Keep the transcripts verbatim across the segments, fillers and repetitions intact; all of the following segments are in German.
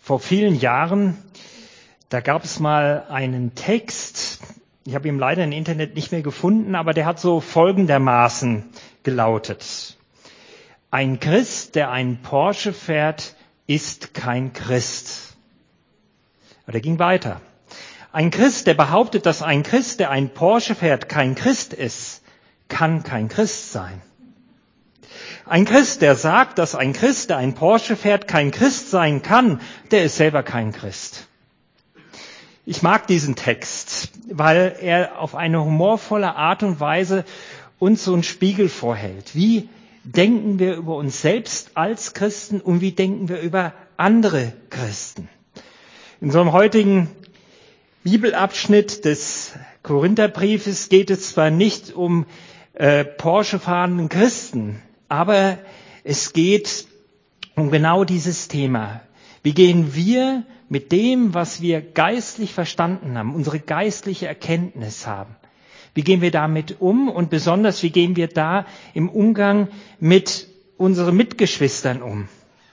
Vor vielen Jahren, da gab es mal einen Text, ich habe ihn leider im Internet nicht mehr gefunden, aber der hat so folgendermaßen gelautet. Ein Christ, der einen Porsche fährt, ist kein Christ. Aber der ging weiter. Ein Christ, der behauptet, dass ein Christ, der einen Porsche fährt, kein Christ ist, kann kein Christ sein. Ein Christ, der sagt, dass ein Christ, der einen Porsche fährt, kein Christ sein kann, der ist selber kein Christ. Ich mag diesen Text, weil er auf eine humorvolle Art und Weise uns so einen Spiegel vorhält. Wie denken wir über uns selbst als Christen und wie denken wir über andere Christen? In so einem heutigen Bibelabschnitt des Korintherbriefes geht es zwar nicht um äh, Porsche fahrenden Christen, aber es geht um genau dieses Thema. Wie gehen wir mit dem, was wir geistlich verstanden haben, unsere geistliche Erkenntnis haben? Wie gehen wir damit um und besonders, wie gehen wir da im Umgang mit unseren Mitgeschwistern um?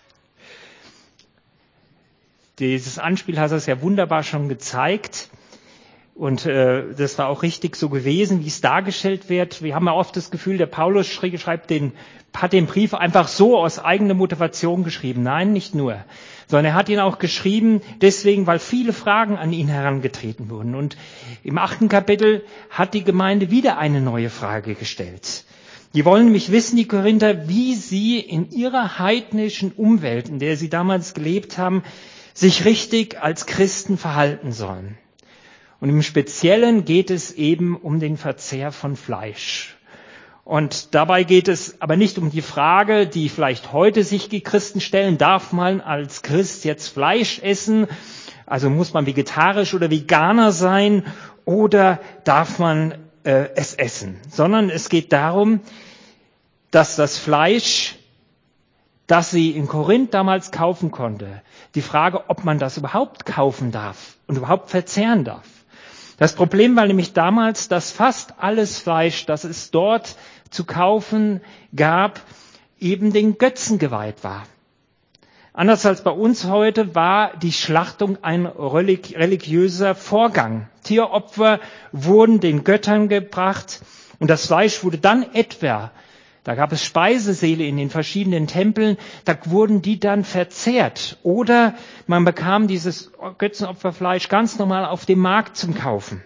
Dieses Anspiel hat es ja wunderbar schon gezeigt. Und äh, das war auch richtig so gewesen, wie es dargestellt wird. Wir haben ja oft das Gefühl, der Paulus schreibt den, hat den Brief einfach so aus eigener Motivation geschrieben. Nein, nicht nur. Sondern er hat ihn auch geschrieben, deswegen, weil viele Fragen an ihn herangetreten wurden. Und im achten Kapitel hat die Gemeinde wieder eine neue Frage gestellt. Die wollen nämlich wissen, die Korinther, wie sie in ihrer heidnischen Umwelt, in der sie damals gelebt haben, sich richtig als Christen verhalten sollen. Und im Speziellen geht es eben um den Verzehr von Fleisch. Und dabei geht es aber nicht um die Frage, die vielleicht heute sich die Christen stellen, darf man als Christ jetzt Fleisch essen? Also muss man vegetarisch oder Veganer sein oder darf man äh, es essen? Sondern es geht darum, dass das Fleisch, das sie in Korinth damals kaufen konnte, die Frage, ob man das überhaupt kaufen darf und überhaupt verzehren darf. Das Problem war nämlich damals, dass fast alles Fleisch, das es dort zu kaufen gab, eben den Götzen geweiht war. Anders als bei uns heute war die Schlachtung ein religiöser Vorgang. Tieropfer wurden den Göttern gebracht und das Fleisch wurde dann etwa, da gab es Speisesäle in den verschiedenen Tempeln, da wurden die dann verzehrt. Oder man bekam dieses Götzenopferfleisch ganz normal auf dem Markt zum Kaufen.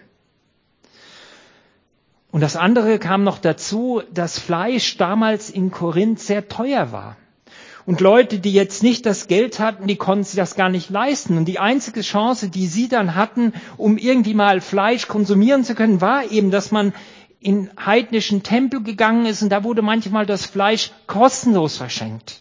Und das andere kam noch dazu, dass Fleisch damals in Korinth sehr teuer war. Und Leute, die jetzt nicht das Geld hatten, die konnten sich das gar nicht leisten. Und die einzige Chance, die sie dann hatten, um irgendwie mal Fleisch konsumieren zu können, war eben, dass man in heidnischen Tempel gegangen ist und da wurde manchmal das Fleisch kostenlos verschenkt.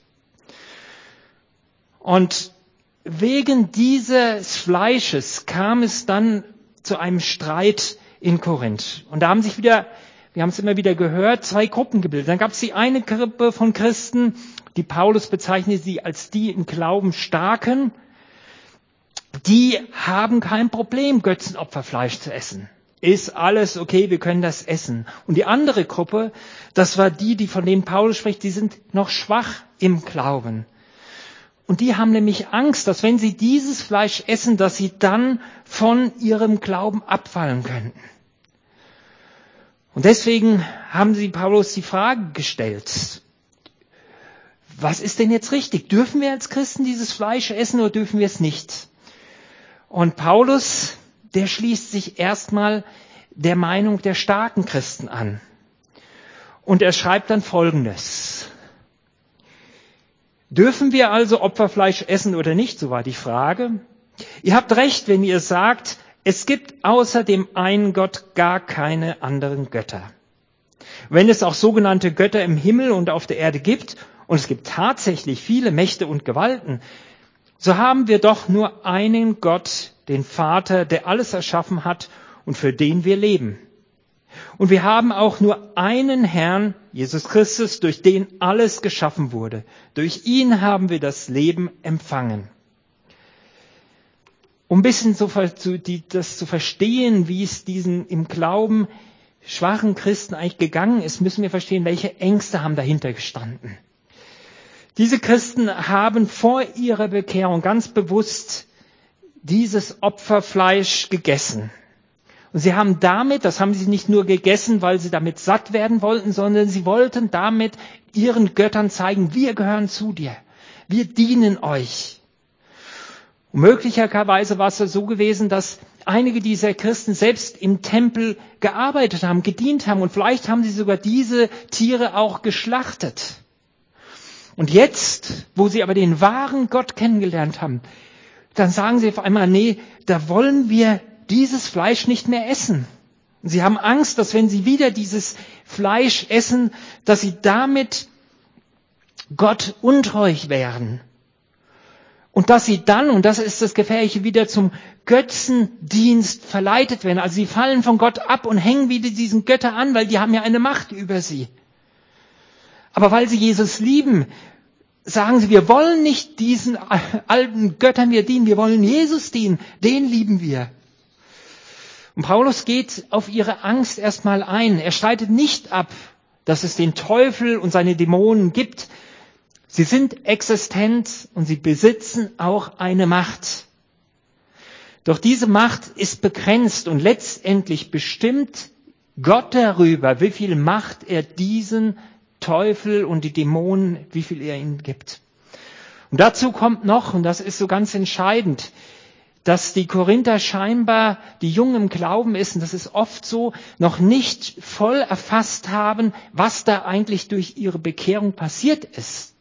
Und wegen dieses Fleisches kam es dann zu einem Streit in Korinth. Und da haben sich wieder, wir haben es immer wieder gehört, zwei Gruppen gebildet. Dann gab es die eine Gruppe von Christen, die Paulus bezeichnete sie als die im Glauben Starken. Die haben kein Problem, Götzenopferfleisch zu essen. Ist alles okay, wir können das essen. Und die andere Gruppe, das war die, die von denen Paulus spricht, die sind noch schwach im Glauben. Und die haben nämlich Angst, dass wenn sie dieses Fleisch essen, dass sie dann von ihrem Glauben abfallen könnten. Und deswegen haben sie Paulus die Frage gestellt, was ist denn jetzt richtig? Dürfen wir als Christen dieses Fleisch essen oder dürfen wir es nicht? Und Paulus, der schließt sich erstmal der Meinung der starken Christen an. Und er schreibt dann Folgendes. Dürfen wir also Opferfleisch essen oder nicht? So war die Frage. Ihr habt recht, wenn ihr sagt, es gibt außer dem einen Gott gar keine anderen Götter. Wenn es auch sogenannte Götter im Himmel und auf der Erde gibt, und es gibt tatsächlich viele Mächte und Gewalten, so haben wir doch nur einen Gott, den Vater, der alles erschaffen hat und für den wir leben. Und wir haben auch nur einen Herrn, Jesus Christus, durch den alles geschaffen wurde. Durch ihn haben wir das Leben empfangen. Um ein bisschen so, die, das zu verstehen, wie es diesen im Glauben schwachen Christen eigentlich gegangen ist, müssen wir verstehen, welche Ängste haben dahinter gestanden. Diese Christen haben vor ihrer Bekehrung ganz bewusst dieses Opferfleisch gegessen. Und sie haben damit, das haben sie nicht nur gegessen, weil sie damit satt werden wollten, sondern sie wollten damit ihren Göttern zeigen, wir gehören zu dir. Wir dienen euch. Und möglicherweise war es so gewesen, dass einige dieser Christen selbst im Tempel gearbeitet haben, gedient haben und vielleicht haben sie sogar diese Tiere auch geschlachtet. Und jetzt, wo sie aber den wahren Gott kennengelernt haben, dann sagen sie auf einmal, nee, da wollen wir dieses Fleisch nicht mehr essen. Und sie haben Angst, dass wenn sie wieder dieses Fleisch essen, dass sie damit Gott untreu wären. Und dass sie dann, und das ist das Gefährliche, wieder zum Götzendienst verleitet werden. Also sie fallen von Gott ab und hängen wieder diesen Götter an, weil die haben ja eine Macht über sie. Aber weil sie Jesus lieben, sagen sie, wir wollen nicht diesen alten Göttern wir dienen, wir wollen Jesus dienen, den lieben wir. Und Paulus geht auf ihre Angst erstmal ein. Er streitet nicht ab, dass es den Teufel und seine Dämonen gibt. Sie sind existent und sie besitzen auch eine Macht. Doch diese Macht ist begrenzt und letztendlich bestimmt Gott darüber, wie viel Macht er diesen Teufel und die Dämonen, wie viel er ihnen gibt. Und dazu kommt noch, und das ist so ganz entscheidend, dass die Korinther scheinbar, die jung im Glauben ist, und das ist oft so, noch nicht voll erfasst haben, was da eigentlich durch ihre Bekehrung passiert ist.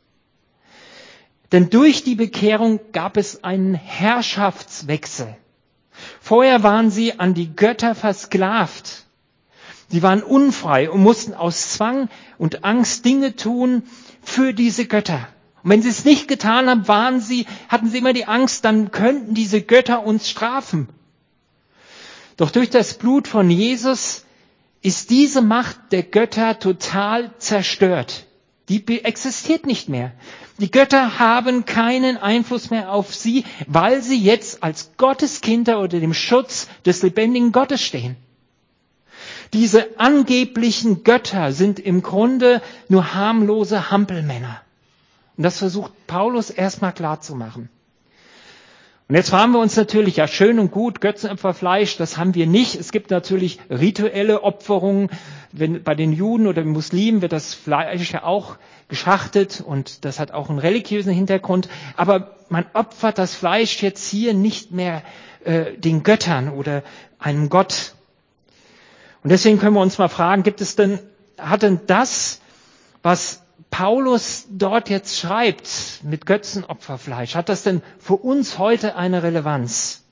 Denn durch die Bekehrung gab es einen Herrschaftswechsel. Vorher waren sie an die Götter versklavt. Sie waren unfrei und mussten aus Zwang und Angst Dinge tun für diese Götter. Und wenn sie es nicht getan haben, waren sie, hatten sie immer die Angst, dann könnten diese Götter uns strafen. Doch durch das Blut von Jesus ist diese Macht der Götter total zerstört. Die existiert nicht mehr. Die Götter haben keinen Einfluss mehr auf sie, weil sie jetzt als Gotteskinder unter dem Schutz des lebendigen Gottes stehen. Diese angeblichen Götter sind im Grunde nur harmlose Hampelmänner. Und das versucht Paulus erstmal klar zu machen. Und jetzt fragen wir uns natürlich, ja schön und gut, Götzenopferfleisch, das haben wir nicht. Es gibt natürlich rituelle Opferungen. Wenn, bei den Juden oder den Muslimen wird das Fleisch ja auch geschlachtet und das hat auch einen religiösen Hintergrund. Aber man opfert das Fleisch jetzt hier nicht mehr äh, den Göttern oder einem Gott. Und deswegen können wir uns mal fragen, gibt es denn, hat denn das, was Paulus dort jetzt schreibt mit Götzenopferfleisch, hat das denn für uns heute eine Relevanz?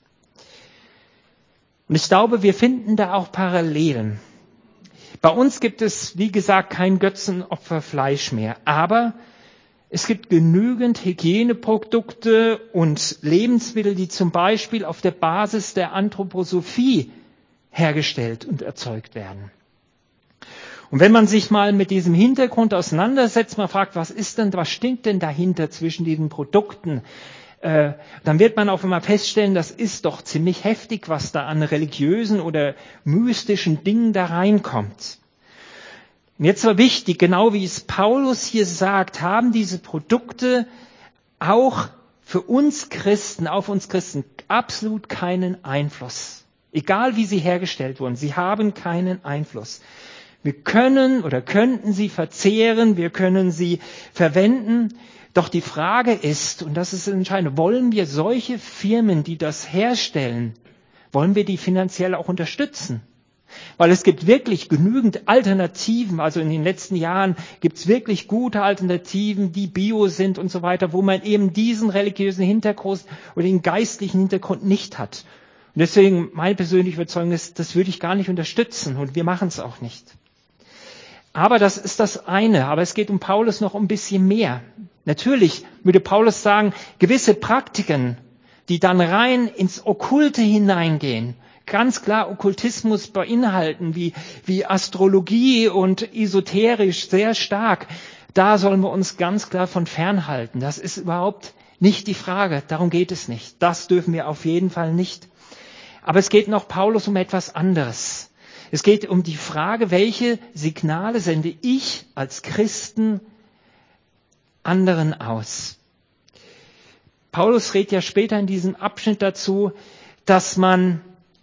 Und ich glaube, wir finden da auch Parallelen. Bei uns gibt es, wie gesagt, kein Götzenopferfleisch mehr, aber es gibt genügend Hygieneprodukte und Lebensmittel, die zum Beispiel auf der Basis der Anthroposophie hergestellt und erzeugt werden. Und wenn man sich mal mit diesem Hintergrund auseinandersetzt, man fragt, was ist denn, was stinkt denn dahinter zwischen diesen Produkten, äh, dann wird man auf einmal feststellen, das ist doch ziemlich heftig, was da an religiösen oder mystischen Dingen da reinkommt. Und jetzt war wichtig, genau wie es Paulus hier sagt, haben diese Produkte auch für uns Christen, auf uns Christen, absolut keinen Einfluss. Egal wie sie hergestellt wurden, sie haben keinen Einfluss. Wir können oder könnten sie verzehren, wir können sie verwenden. Doch die Frage ist, und das ist entscheidend, wollen wir solche Firmen, die das herstellen, wollen wir die finanziell auch unterstützen? Weil es gibt wirklich genügend Alternativen, also in den letzten Jahren gibt es wirklich gute Alternativen, die bio sind und so weiter, wo man eben diesen religiösen Hintergrund oder den geistlichen Hintergrund nicht hat. Und deswegen meine persönliche Überzeugung ist, das würde ich gar nicht unterstützen und wir machen es auch nicht. Aber das ist das eine. Aber es geht um Paulus noch ein bisschen mehr. Natürlich würde Paulus sagen, gewisse Praktiken, die dann rein ins Okkulte hineingehen, ganz klar Okkultismus beinhalten, wie, wie Astrologie und esoterisch sehr stark, da sollen wir uns ganz klar von fernhalten. Das ist überhaupt nicht die Frage. Darum geht es nicht. Das dürfen wir auf jeden Fall nicht. Aber es geht noch Paulus um etwas anderes. Es geht um die Frage, welche Signale sende ich als Christen anderen aus. Paulus redet ja später in diesem Abschnitt dazu, dass man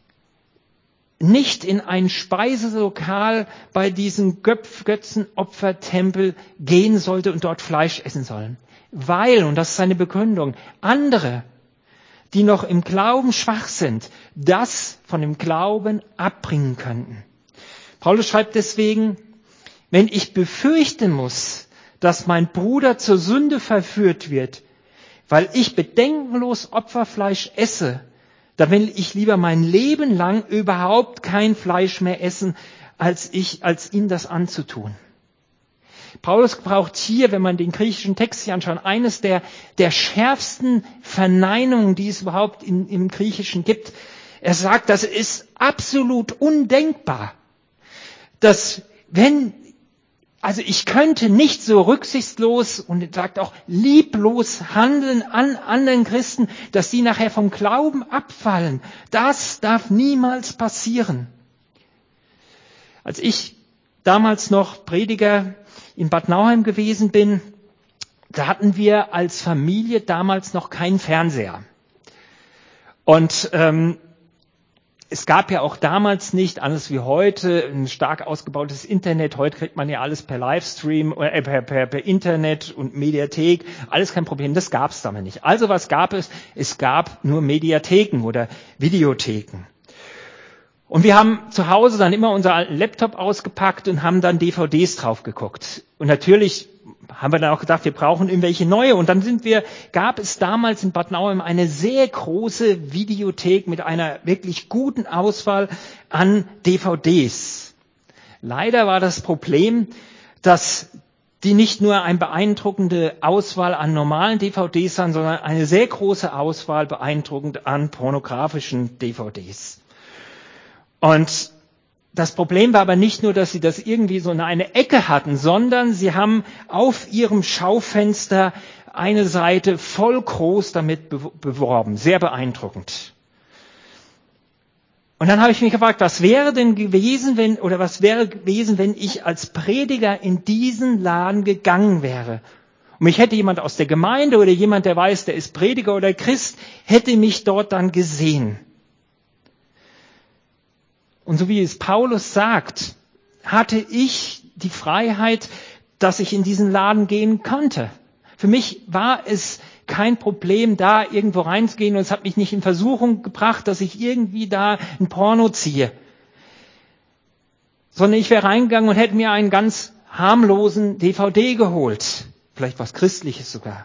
nicht in ein Speiselokal bei diesem Götzenopfertempel gehen sollte und dort Fleisch essen sollen. Weil, und das ist seine Begründung, andere, die noch im Glauben schwach sind, das von dem Glauben abbringen könnten. Paulus schreibt deswegen, wenn ich befürchten muss, dass mein Bruder zur Sünde verführt wird, weil ich bedenkenlos Opferfleisch esse, da will ich lieber mein Leben lang überhaupt kein Fleisch mehr essen, als ich, als ihm das anzutun. Paulus braucht hier, wenn man den griechischen Text sich anschaut, eines der, der schärfsten Verneinungen, die es überhaupt in, im Griechischen gibt. Er sagt, das ist absolut undenkbar, dass wenn, also ich könnte nicht so rücksichtslos und sagt auch lieblos handeln an anderen Christen, dass die nachher vom Glauben abfallen. Das darf niemals passieren. Als ich damals noch Prediger in Bad Nauheim gewesen bin, da hatten wir als Familie damals noch keinen Fernseher. Und ähm, es gab ja auch damals nicht, anders wie heute, ein stark ausgebautes Internet. Heute kriegt man ja alles per Livestream, äh, per, per, per Internet und Mediathek. Alles kein Problem, das gab es damals nicht. Also was gab es? Es gab nur Mediatheken oder Videotheken. Und wir haben zu Hause dann immer unser alten Laptop ausgepackt und haben dann D V Ds drauf geguckt. Und natürlich haben wir dann auch gedacht, wir brauchen irgendwelche neue. Und dann sind wir, gab es damals in Bad Nauheim eine sehr große Videothek mit einer wirklich guten Auswahl an D V Ds. Leider war das Problem, dass die nicht nur eine beeindruckende Auswahl an normalen D V Ds haben, sondern eine sehr große Auswahl beeindruckend an pornografischen D V Ds. Und das Problem war aber nicht nur, dass sie das irgendwie so in eine Ecke hatten, sondern sie haben auf ihrem Schaufenster eine Seite voll groß damit beworben. Sehr beeindruckend. Und dann habe ich mich gefragt, was wäre denn gewesen, wenn, oder was wäre gewesen, wenn ich als Prediger in diesen Laden gegangen wäre? Und mich hätte jemand aus der Gemeinde oder jemand, der weiß, der ist Prediger oder Christ, hätte mich dort dann gesehen. Und so wie es Paulus sagt, hatte ich die Freiheit, dass ich in diesen Laden gehen konnte. Für mich war es kein Problem, da irgendwo reinzugehen, und es hat mich nicht in Versuchung gebracht, dass ich irgendwie da ein Porno ziehe. Sondern ich wäre reingegangen und hätte mir einen ganz harmlosen D V D geholt. Vielleicht was Christliches sogar.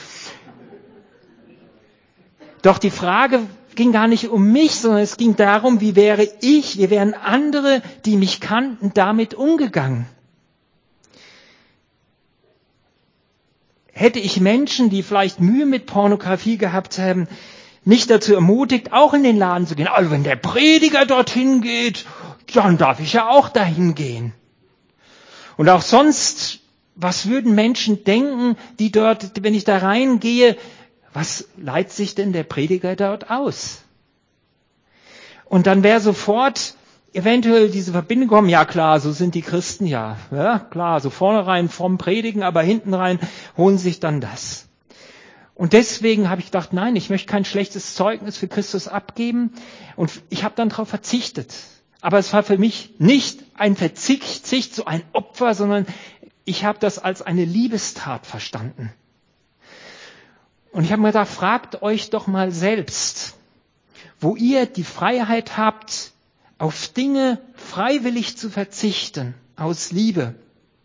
Doch die Frage ging gar nicht um mich, sondern es ging darum, wie wäre ich, wie wären andere, die mich kannten, damit umgegangen. Hätte ich Menschen, die vielleicht Mühe mit Pornografie gehabt haben, nicht dazu ermutigt, auch in den Laden zu gehen. Also wenn der Prediger dorthin geht, dann darf ich ja auch dahin gehen. Und auch sonst, was würden Menschen denken, die dort, wenn ich da reingehe, was leitet sich denn der Prediger dort aus? Und dann wäre sofort eventuell diese Verbindung kommen, ja klar, so sind die Christen ja. Ja klar, so vorne rein fromm predigen, aber hinten rein holen sich dann das. Und deswegen habe ich gedacht, nein, ich möchte kein schlechtes Zeugnis für Christus abgeben. Und ich habe dann darauf verzichtet. Aber es war für mich nicht ein Verzicht, so ein Opfer, sondern ich habe das als eine Liebestat verstanden. Und ich habe mir gedacht, fragt euch doch mal selbst, wo ihr die Freiheit habt, auf Dinge freiwillig zu verzichten, aus Liebe.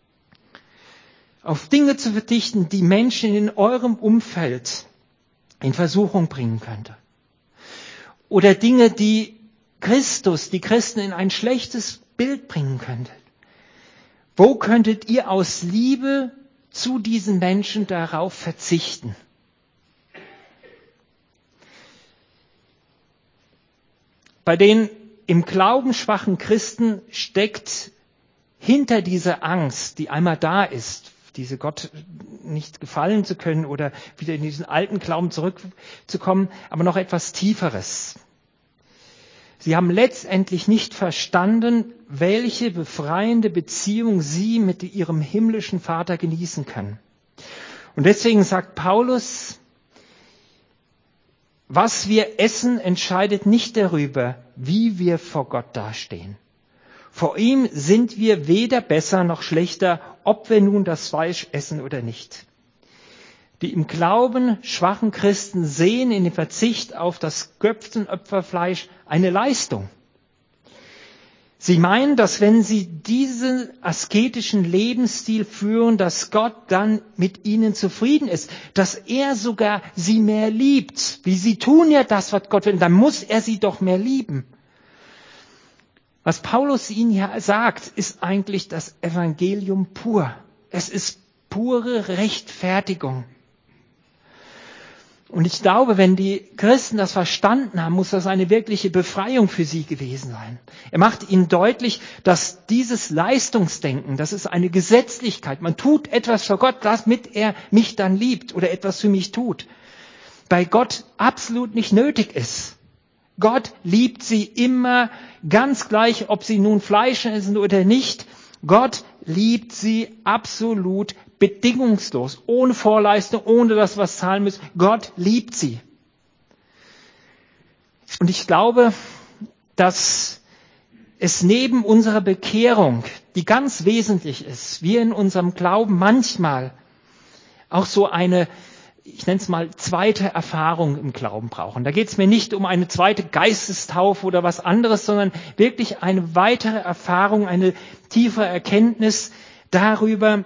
Auf Dinge zu verzichten, die Menschen in eurem Umfeld in Versuchung bringen könnte. Oder Dinge, die Christus, die Christen in ein schlechtes Bild bringen könnte. Wo könntet ihr aus Liebe zu diesen Menschen darauf verzichten? Bei den im Glauben schwachen Christen steckt hinter dieser Angst, die einmal da ist, diese Gott nicht gefallen zu können oder wieder in diesen alten Glauben zurückzukommen, aber noch etwas Tieferes. Sie haben letztendlich nicht verstanden, welche befreiende Beziehung sie mit ihrem himmlischen Vater genießen können. Und deswegen sagt Paulus, was wir essen, entscheidet nicht darüber, wie wir vor Gott dastehen. Vor ihm sind wir weder besser noch schlechter, ob wir nun das Fleisch essen oder nicht. Die im Glauben schwachen Christen sehen in dem Verzicht auf das Götzenopferfleisch eine Leistung. Sie meinen, dass wenn sie diesen asketischen Lebensstil führen, dass Gott dann mit ihnen zufrieden ist, dass er sogar sie mehr liebt. Wie sie tun ja das, was Gott will, dann muss er sie doch mehr lieben. Was Paulus ihnen ja sagt, ist eigentlich das Evangelium pur. Es ist pure Rechtfertigung. Und ich glaube, wenn die Christen das verstanden haben, muss das eine wirkliche Befreiung für sie gewesen sein. Er macht ihnen deutlich, dass dieses Leistungsdenken, das ist eine Gesetzlichkeit. Man tut etwas für Gott, damit er mich dann liebt oder etwas für mich tut. Bei Gott absolut nicht nötig ist. Gott liebt sie immer, ganz gleich, ob sie nun Fleisch essen oder nicht. Gott liebt sie absolut bedingungslos, ohne Vorleistung, ohne dass wir was zahlen müssen. Gott liebt sie. Und ich glaube, dass es neben unserer Bekehrung, die ganz wesentlich ist, wir in unserem Glauben manchmal auch so eine, ich nenne es mal, zweite Erfahrung im Glauben brauchen. Da geht es mir nicht um eine zweite Geistestaufe oder was anderes, sondern wirklich eine weitere Erfahrung, eine tiefere Erkenntnis darüber,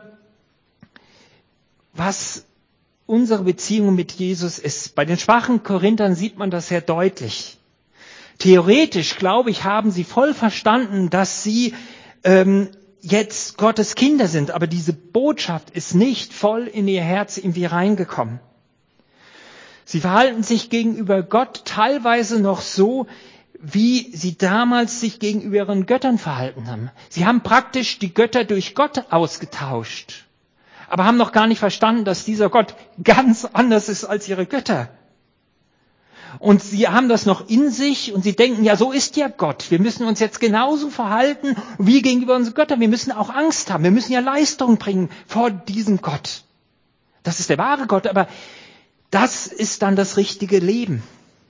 was unsere Beziehung mit Jesus ist. Bei den schwachen Korinthern sieht man das sehr deutlich. Theoretisch, glaube ich, haben sie voll verstanden, dass sie ähm, jetzt Gottes Kinder sind, aber diese Botschaft ist nicht voll in ihr Herz irgendwie reingekommen. Sie verhalten sich gegenüber Gott teilweise noch so, wie sie damals sich gegenüber ihren Göttern verhalten haben. Sie haben praktisch die Götter durch Gott ausgetauscht, aber haben noch gar nicht verstanden, dass dieser Gott ganz anders ist als ihre Götter. Und sie haben das noch in sich und sie denken, ja, so ist ja Gott. Wir müssen uns jetzt genauso verhalten wie gegenüber unseren Göttern. Wir müssen auch Angst haben. Wir müssen ja Leistung bringen vor diesem Gott. Das ist der wahre Gott, aber das ist dann das richtige Leben.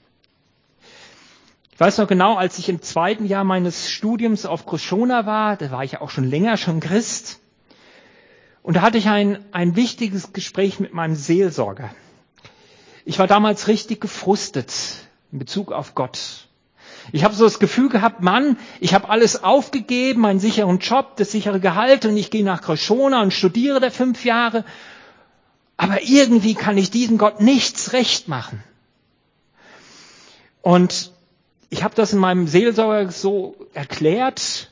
Ich weiß noch genau, als ich im zweiten Jahr meines Studiums auf Kroschona war, da war ich ja auch schon länger schon Christ, und da hatte ich ein, ein wichtiges Gespräch mit meinem Seelsorger. Ich war damals richtig gefrustet in Bezug auf Gott. Ich habe so das Gefühl gehabt, Mann, ich habe alles aufgegeben, meinen sicheren Job, das sichere Gehalt, und ich gehe nach Kroschona und studiere da fünf Jahre. Aber irgendwie kann ich diesem Gott nichts recht machen. Und ich habe das in meinem Seelsorger so erklärt.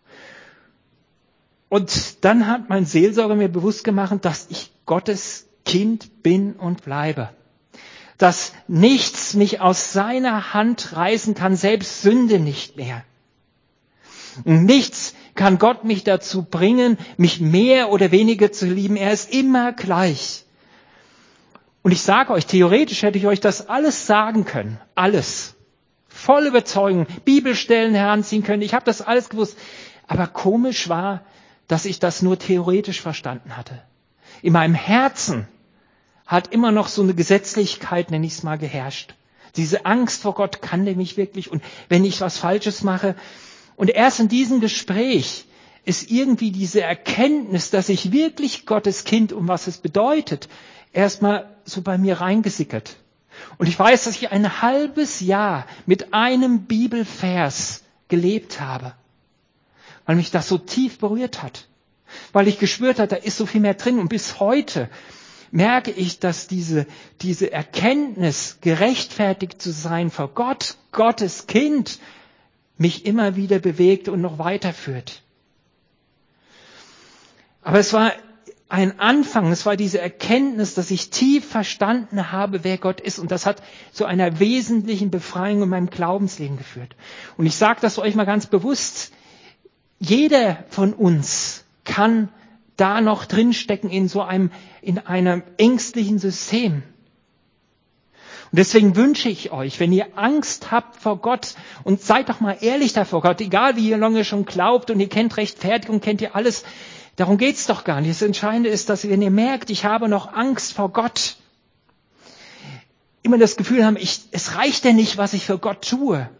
Und dann hat mein Seelsorger mir bewusst gemacht, dass ich Gottes Kind bin und bleibe. Dass nichts mich aus seiner Hand reißen kann, selbst Sünde nicht mehr. Und nichts kann Gott mich dazu bringen, mich mehr oder weniger zu lieben. Er ist immer gleich. Und ich sage euch, theoretisch hätte ich euch das alles sagen können. Alles. Voll Überzeugung. Bibelstellen heranziehen können. Ich habe das alles gewusst. Aber komisch war, dass ich das nur theoretisch verstanden hatte. In meinem Herzen hat immer noch so eine Gesetzlichkeit, nenne ich es mal, geherrscht. Diese Angst vor Gott, kann der mich wirklich? Und wenn ich was Falsches mache. Und erst in diesem Gespräch ist irgendwie diese Erkenntnis, dass ich wirklich Gottes Kind, um was es bedeutet, erstmal so bei mir reingesickert. Und ich weiß, dass ich ein halbes Jahr mit einem Bibelvers gelebt habe, weil mich das so tief berührt hat, weil ich gespürt habe, da ist so viel mehr drin. Und bis heute merke ich, dass diese, diese Erkenntnis, gerechtfertigt zu sein vor Gott, Gottes Kind, mich immer wieder bewegt und noch weiterführt. Aber es war ein Anfang, es war diese Erkenntnis, dass ich tief verstanden habe, wer Gott ist. Und das hat zu einer wesentlichen Befreiung in meinem Glaubensleben geführt. Und ich sage das euch mal ganz bewusst, jeder von uns kann da noch drinstecken in so einem, in einem ängstlichen System. Und deswegen wünsche ich euch, wenn ihr Angst habt vor Gott, und seid doch mal ehrlich da vor Gott, egal wie ihr lange schon glaubt und ihr kennt Rechtfertigung, kennt ihr alles, Darum geht's doch gar nicht. Das Entscheidende ist, dass wenn ihr merkt, ich habe noch Angst vor Gott, immer das Gefühl haben, ich, es reicht ja nicht, was ich für Gott tue,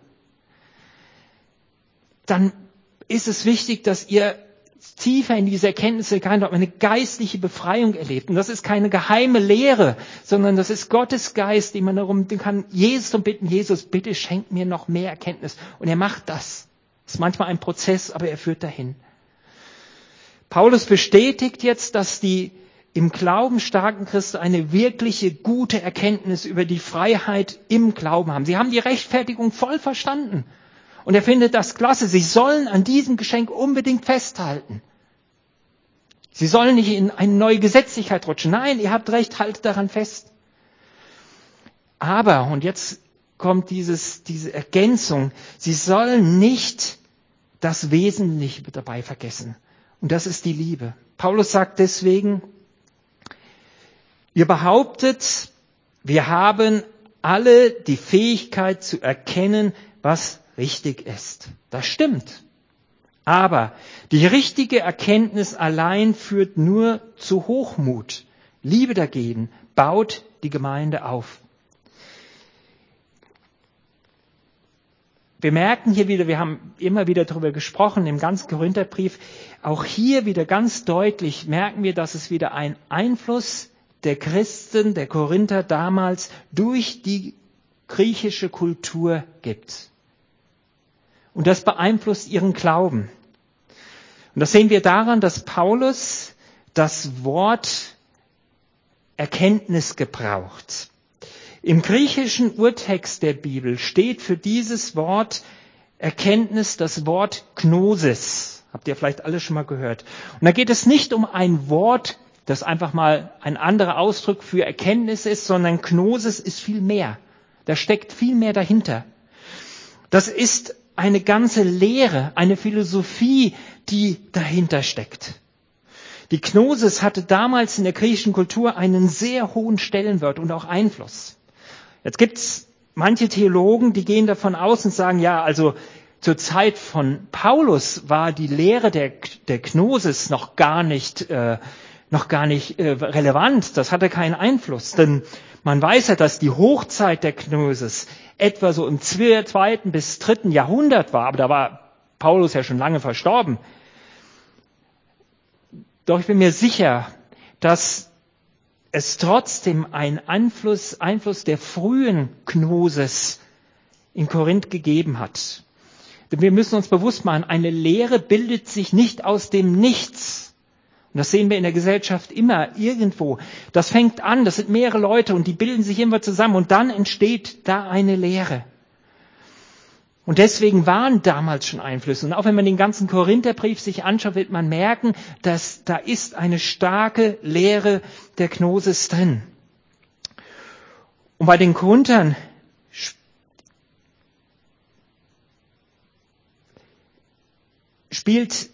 dann ist es wichtig, dass ihr tiefer in diese Erkenntnisse rein, eine geistliche Befreiung erlebt. Und das ist keine geheime Lehre, sondern das ist Gottes Geist, den man darum kann, Jesus zu bitten, Jesus, bitte schenk mir noch mehr Erkenntnis. Und er macht das. Das ist manchmal ein Prozess, aber er führt dahin. Paulus bestätigt jetzt, dass die im Glauben starken Christen eine wirkliche gute Erkenntnis über die Freiheit im Glauben haben. Sie haben die Rechtfertigung voll verstanden. Und er findet das klasse. Sie sollen an diesem Geschenk unbedingt festhalten. Sie sollen nicht in eine neue Gesetzlichkeit rutschen. Nein, ihr habt recht, haltet daran fest. Aber, und jetzt kommt dieses, diese Ergänzung, sie sollen nicht das Wesentliche dabei vergessen. Und das ist die Liebe. Paulus sagt deswegen, ihr behauptet, wir haben alle die Fähigkeit zu erkennen, was richtig ist. Das stimmt. Aber die richtige Erkenntnis allein führt nur zu Hochmut. Liebe dagegen baut die Gemeinde auf. Wir merken hier wieder, wir haben immer wieder darüber gesprochen im ganzen Korintherbrief, auch hier wieder ganz deutlich merken wir, dass es wieder einen Einfluss der Christen, der Korinther damals durch die griechische Kultur gibt. Und das beeinflusst ihren Glauben. Und das sehen wir daran, dass Paulus das Wort Erkenntnis gebraucht. Im griechischen Urtext der Bibel steht für dieses Wort Erkenntnis das Wort Gnosis. Habt ihr vielleicht alle schon mal gehört. Und da geht es nicht um ein Wort, das einfach mal ein anderer Ausdruck für Erkenntnis ist, sondern Gnosis ist viel mehr. Da steckt viel mehr dahinter. Das ist eine ganze Lehre, eine Philosophie, die dahinter steckt. Die Gnosis hatte damals in der griechischen Kultur einen sehr hohen Stellenwert und auch Einfluss. Jetzt gibt's manche Theologen, die gehen davon aus und sagen, ja, also zur Zeit von Paulus war die Lehre der, der Gnosis noch gar nicht, äh, noch gar nicht äh, relevant. Das hatte keinen Einfluss, denn man weiß ja, dass die Hochzeit der Gnosis etwa so im zweiten bis dritten Jahrhundert war, aber da war Paulus ja schon lange verstorben. Doch ich bin mir sicher, dass es trotzdem einen Einfluss, Einfluss der frühen Gnosis in Korinth gegeben hat. Denn wir müssen uns bewusst machen, eine Lehre bildet sich nicht aus dem Nichts. Und das sehen wir in der Gesellschaft immer, irgendwo. Das fängt an, das sind mehrere Leute und die bilden sich immer zusammen und dann entsteht da eine Lehre. Und deswegen waren damals schon Einflüsse. Und auch wenn man den ganzen Korintherbrief sich anschaut, wird man merken, dass da ist eine starke Lehre der Gnosis drin. Und bei den Korinthern spielt,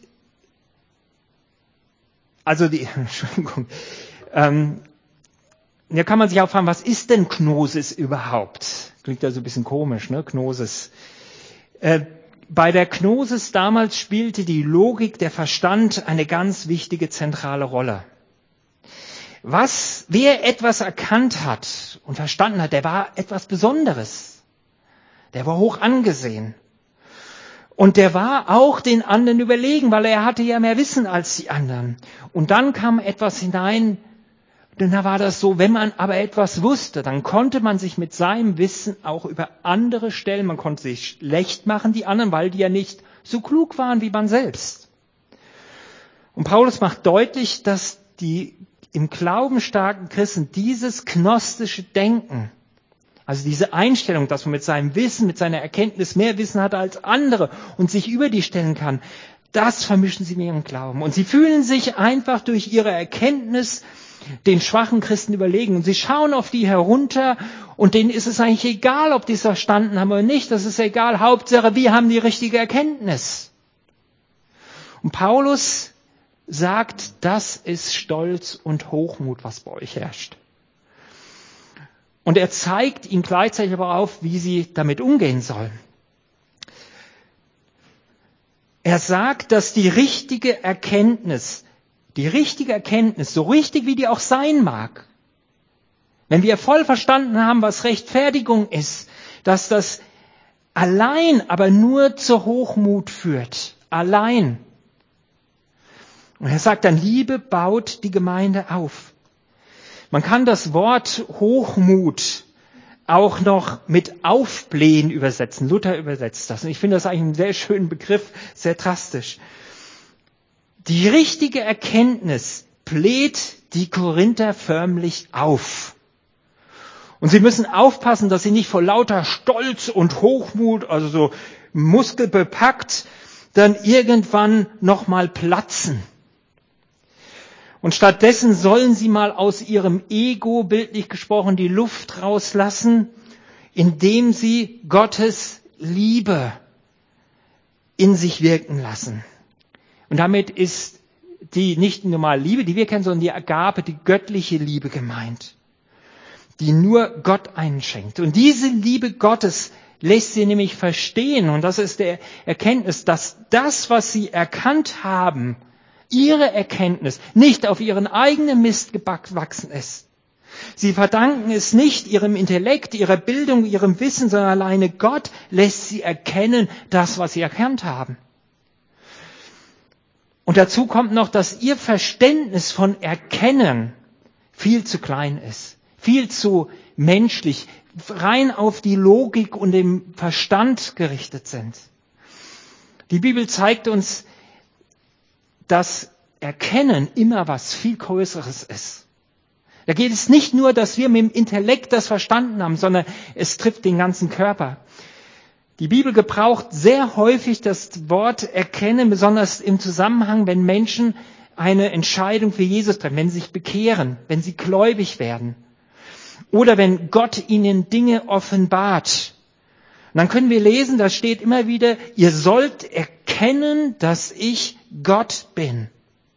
also die, Entschuldigung, ähm, da kann man sich auch fragen, was ist denn Gnosis überhaupt? Klingt ja so ein bisschen komisch, ne? Gnosis. Äh, bei der Gnosis damals spielte die Logik, der Verstand eine ganz wichtige zentrale Rolle. Was, wer etwas erkannt hat und verstanden hat, der war etwas Besonderes. Der war hoch angesehen. Und der war auch den anderen überlegen, weil er hatte ja mehr Wissen als die anderen. Und dann kam etwas hinein, denn da war das so, wenn man aber etwas wusste, dann konnte man sich mit seinem Wissen auch über andere stellen. Man konnte sich schlecht machen, die anderen, weil die ja nicht so klug waren wie man selbst. Und Paulus macht deutlich, dass die im Glauben starken Christen dieses gnostische Denken, also diese Einstellung, dass man mit seinem Wissen, mit seiner Erkenntnis mehr Wissen hat als andere und sich über die stellen kann, das vermischen sie mit ihrem Glauben. Und sie fühlen sich einfach durch ihre Erkenntnis den schwachen Christen überlegen. Und sie schauen auf die herunter und denen ist es eigentlich egal, ob die es verstanden haben oder nicht. Das ist egal. Hauptsache, wir haben die richtige Erkenntnis. Und Paulus sagt, das ist Stolz und Hochmut, was bei euch herrscht. Und er zeigt ihnen gleichzeitig aber auf, wie sie damit umgehen sollen. Er sagt, dass die richtige Erkenntnis die richtige Erkenntnis, so richtig wie die auch sein mag, wenn wir voll verstanden haben, was Rechtfertigung ist, dass das allein aber nur zur Hochmut führt. Allein. Und er sagt dann, Liebe baut die Gemeinde auf. Man kann das Wort Hochmut auch noch mit Aufblähen übersetzen. Luther übersetzt das. Und ich finde das eigentlich einen sehr schönen Begriff, sehr drastisch. Die richtige Erkenntnis bläht die Korinther förmlich auf. Und sie müssen aufpassen, dass sie nicht vor lauter Stolz und Hochmut, also so muskelbepackt, dann irgendwann nochmal platzen. Und stattdessen sollen sie mal aus ihrem Ego, bildlich gesprochen, die Luft rauslassen, indem sie Gottes Liebe in sich wirken lassen. Und damit ist die nicht normale Liebe, die wir kennen, sondern die Agape, die göttliche Liebe gemeint, die nur Gott einschenkt. Und diese Liebe Gottes lässt sie nämlich verstehen, und das ist der Erkenntnis, dass das, was sie erkannt haben, ihre Erkenntnis nicht auf ihren eigenen Mist gewachsen ist. Sie verdanken es nicht ihrem Intellekt, ihrer Bildung, ihrem Wissen, sondern alleine Gott lässt sie erkennen, das, was sie erkannt haben. Und dazu kommt noch, dass ihr Verständnis von Erkennen viel zu klein ist, viel zu menschlich, rein auf die Logik und den Verstand gerichtet sind. Die Bibel zeigt uns, dass Erkennen immer was viel Größeres ist. Da geht es nicht nur, dass wir mit dem Intellekt das verstanden haben, sondern es trifft den ganzen Körper. Die Bibel gebraucht sehr häufig das Wort Erkennen, besonders im Zusammenhang, wenn Menschen eine Entscheidung für Jesus treffen, wenn sie sich bekehren, wenn sie gläubig werden oder wenn Gott ihnen Dinge offenbart. Und dann können wir lesen, da steht immer wieder, ihr sollt erkennen, dass ich Gott bin.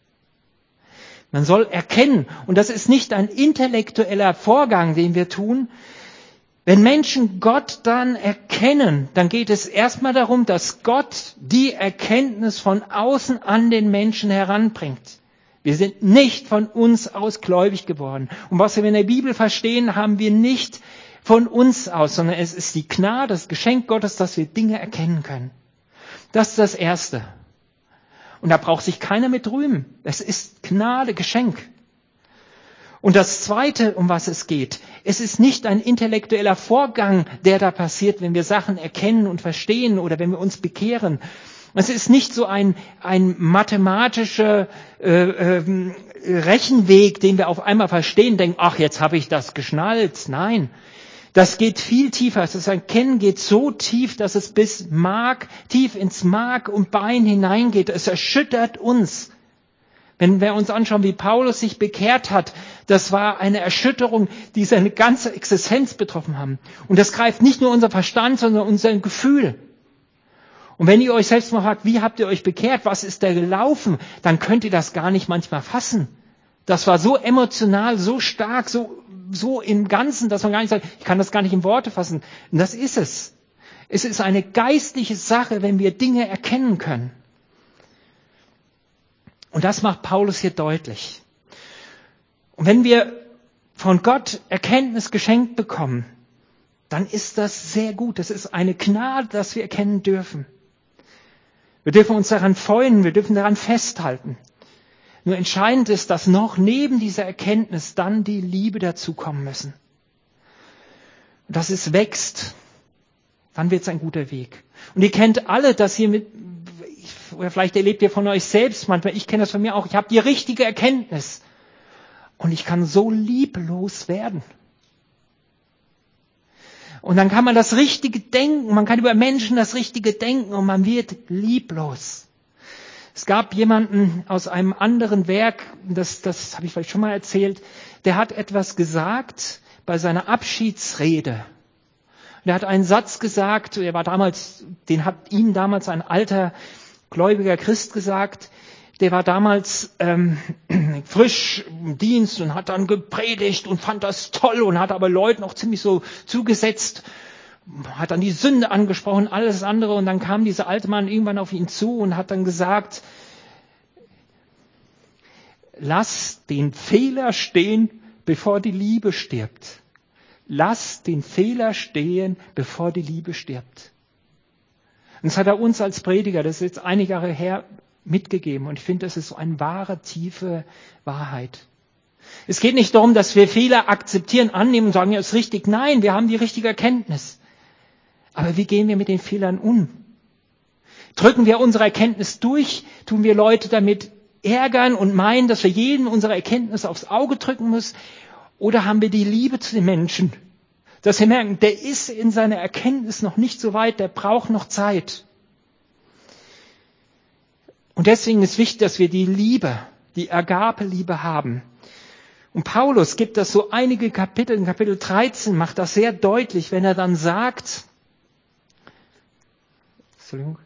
Man soll erkennen, und das ist nicht ein intellektueller Vorgang, den wir tun. Wenn Menschen Gott dann erkennen, dann geht es erstmal darum, dass Gott die Erkenntnis von außen an den Menschen heranbringt. Wir sind nicht von uns aus gläubig geworden. Und was wir in der Bibel verstehen, haben wir nicht von uns aus, sondern es ist die Gnade, das Geschenk Gottes, dass wir Dinge erkennen können. Das ist das Erste. Und da braucht sich keiner mit rühmen. Es ist Gnade, Geschenk. Und das Zweite, um was es geht, es ist nicht ein intellektueller Vorgang, der da passiert, wenn wir Sachen erkennen und verstehen oder wenn wir uns bekehren. Es ist nicht so ein, ein mathematischer äh, äh, Rechenweg, den wir auf einmal verstehen, denken, ach, jetzt habe ich das geschnallt. Nein, das geht viel tiefer. Das Erkennen geht so tief, dass es bis Mark, tief ins Mark und Bein hineingeht. Es erschüttert uns. Wenn wir uns anschauen, wie Paulus sich bekehrt hat, das war eine Erschütterung, die seine ganze Existenz betroffen haben. Und das greift nicht nur unser Verstand, sondern unser Gefühl. Und wenn ihr euch selbst mal fragt, wie habt ihr euch bekehrt, was ist da gelaufen, dann könnt ihr das gar nicht manchmal fassen. Das war so emotional, so stark, so, so im Ganzen, dass man gar nicht sagt, ich kann das gar nicht in Worte fassen. Und das ist es. Es ist eine geistliche Sache, wenn wir Dinge erkennen können. Und das macht Paulus hier deutlich. Und wenn wir von Gott Erkenntnis geschenkt bekommen, dann ist das sehr gut. Das ist eine Gnade, dass wir erkennen dürfen. Wir dürfen uns daran freuen, wir dürfen daran festhalten. Nur entscheidend ist, dass noch neben dieser Erkenntnis dann die Liebe dazukommen müssen. Und dass es wächst, dann wird es ein guter Weg. Und ihr kennt alle, dass ihr mit, oder vielleicht erlebt ihr von euch selbst manchmal, ich kenne das von mir auch, ich habe die richtige Erkenntnis. Und ich kann so lieblos werden. Und dann kann man das Richtige denken, man kann über Menschen das Richtige denken und man wird lieblos. Es gab jemanden aus einem anderen Werk, das, das habe ich vielleicht schon mal erzählt, der hat etwas gesagt bei seiner Abschiedsrede. Der hat einen Satz gesagt, er war damals, den hat ihm damals ein alter gläubiger Christ gesagt, der war damals ähm, frisch im Dienst und hat dann gepredigt und fand das toll und hat aber Leuten auch ziemlich so zugesetzt, hat dann die Sünde angesprochen, alles andere. Und dann kam dieser alte Mann irgendwann auf ihn zu und hat dann gesagt, lass den Fehler stehen, bevor die Liebe stirbt. Lass den Fehler stehen, bevor die Liebe stirbt. Und das hat er uns als Prediger, das ist jetzt einige Jahre her, mitgegeben. Und ich finde, das ist so eine wahre, tiefe Wahrheit. Es geht nicht darum, dass wir Fehler akzeptieren, annehmen und sagen, ja, ist richtig. Nein, wir haben die richtige Erkenntnis. Aber wie gehen wir mit den Fehlern um? Drücken wir unsere Erkenntnis durch? Tun wir Leute damit ärgern und meinen, dass wir jedem unsere Erkenntnis aufs Auge drücken müssen? Oder haben wir die Liebe zu den Menschen? Dass wir merken, der ist in seiner Erkenntnis noch nicht so weit, der braucht noch Zeit. Und deswegen ist wichtig, dass wir die Liebe, die Agape-Liebe haben. Und Paulus gibt das so einige Kapitel, in Kapitel dreizehn macht das sehr deutlich, wenn er dann sagt, Entschuldigung,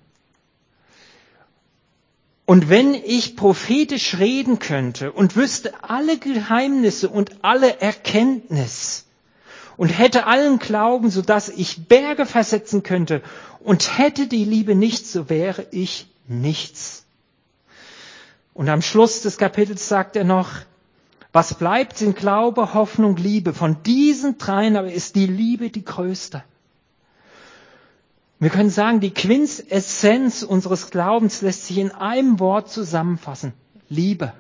und wenn ich prophetisch reden könnte und wüsste alle Geheimnisse und alle Erkenntnis und hätte allen Glauben, sodass ich Berge versetzen könnte und hätte die Liebe nicht, so wäre ich nichts. Und am Schluss des Kapitels sagt er noch, was bleibt, sind Glaube, Hoffnung, Liebe. Von diesen dreien aber ist die Liebe die größte. Wir können sagen, die Quintessenz unseres Glaubens lässt sich in einem Wort zusammenfassen. Liebe.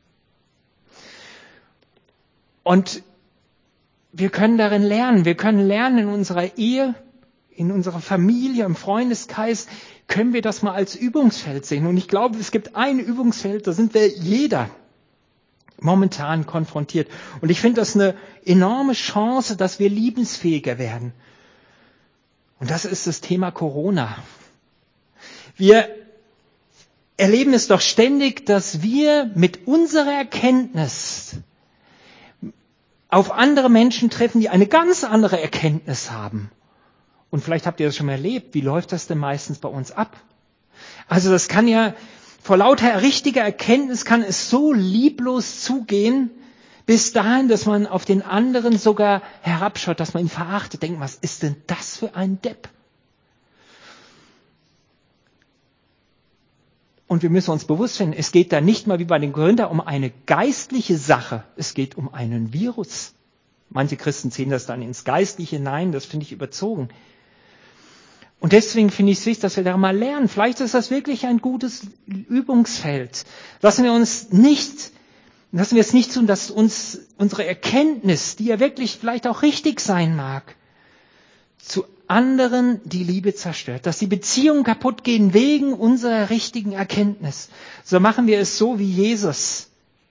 Und wir können darin lernen. Wir können lernen in unserer Ehe, in unserer Familie, im Freundeskreis, können wir das mal als Übungsfeld sehen. Und ich glaube, es gibt ein Übungsfeld, da sind wir jeder momentan konfrontiert. Und ich finde das eine enorme Chance, dass wir liebensfähiger werden. Und das ist das Thema Corona. Wir erleben es doch ständig, dass wir mit unserer Erkenntnis auf andere Menschen treffen, die eine ganz andere Erkenntnis haben. Und vielleicht habt ihr das schon mal erlebt. Wie läuft das denn meistens bei uns ab? Also das kann ja, vor lauter richtiger Erkenntnis kann es so lieblos zugehen, bis dahin, dass man auf den anderen sogar herabschaut, dass man ihn verachtet. Denkt, was ist denn das für ein Depp? Und wir müssen uns bewusst werden, es geht da nicht mal wie bei den Gründern um eine geistliche Sache. Es geht um einen Virus. Manche Christen ziehen das dann ins Geistliche hinein. Das finde ich überzogen. Und deswegen finde ich es wichtig, dass wir da mal lernen. Vielleicht ist das wirklich ein gutes Übungsfeld. Lassen wir uns nicht Lassen wir es nicht tun, dass uns unsere Erkenntnis, die ja wirklich vielleicht auch richtig sein mag, zu anderen die Liebe zerstört. Dass die Beziehungen kaputt gehen wegen unserer richtigen Erkenntnis. So machen wir es so wie Jesus.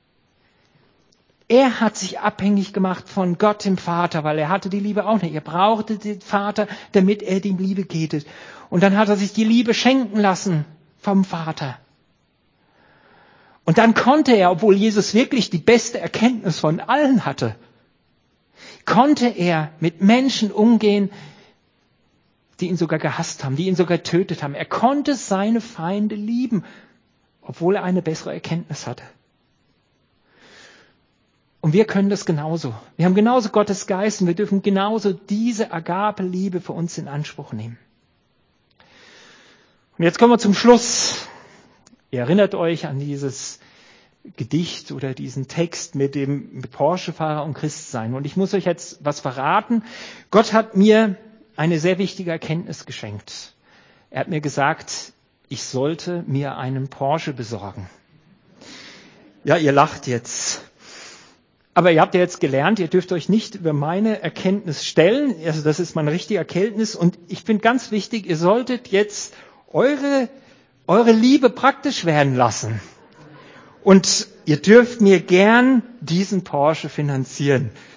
Er hat sich abhängig gemacht von Gott, dem Vater, weil er hatte die Liebe auch nicht. Er brauchte den Vater, damit er die Liebe geht. Und dann hat er sich die Liebe schenken lassen vom Vater. Und dann konnte er, obwohl Jesus wirklich die beste Erkenntnis von allen hatte, konnte er mit Menschen umgehen, die ihn sogar gehasst haben, die ihn sogar getötet haben. Er konnte seine Feinde lieben, obwohl er eine bessere Erkenntnis hatte. Und wir können das genauso. Wir haben genauso Gottes Geist und wir dürfen genauso diese Agape-Liebe für uns in Anspruch nehmen. Und jetzt kommen wir zum Schluss. Ihr erinnert euch an dieses Gedicht oder diesen Text mit dem mit Porsche-Fahrer und Christsein. Und ich muss euch jetzt was verraten. Gott hat mir eine sehr wichtige Erkenntnis geschenkt. Er hat mir gesagt, ich sollte mir einen Porsche besorgen. Ja, ihr lacht jetzt. Aber ihr habt ja jetzt gelernt, ihr dürft euch nicht über meine Erkenntnis stellen. Also das ist meine richtige Erkenntnis. Und ich finde ganz wichtig, ihr solltet jetzt eure eure Liebe praktisch werden lassen. Und ihr dürft mir gern diesen Porsche finanzieren.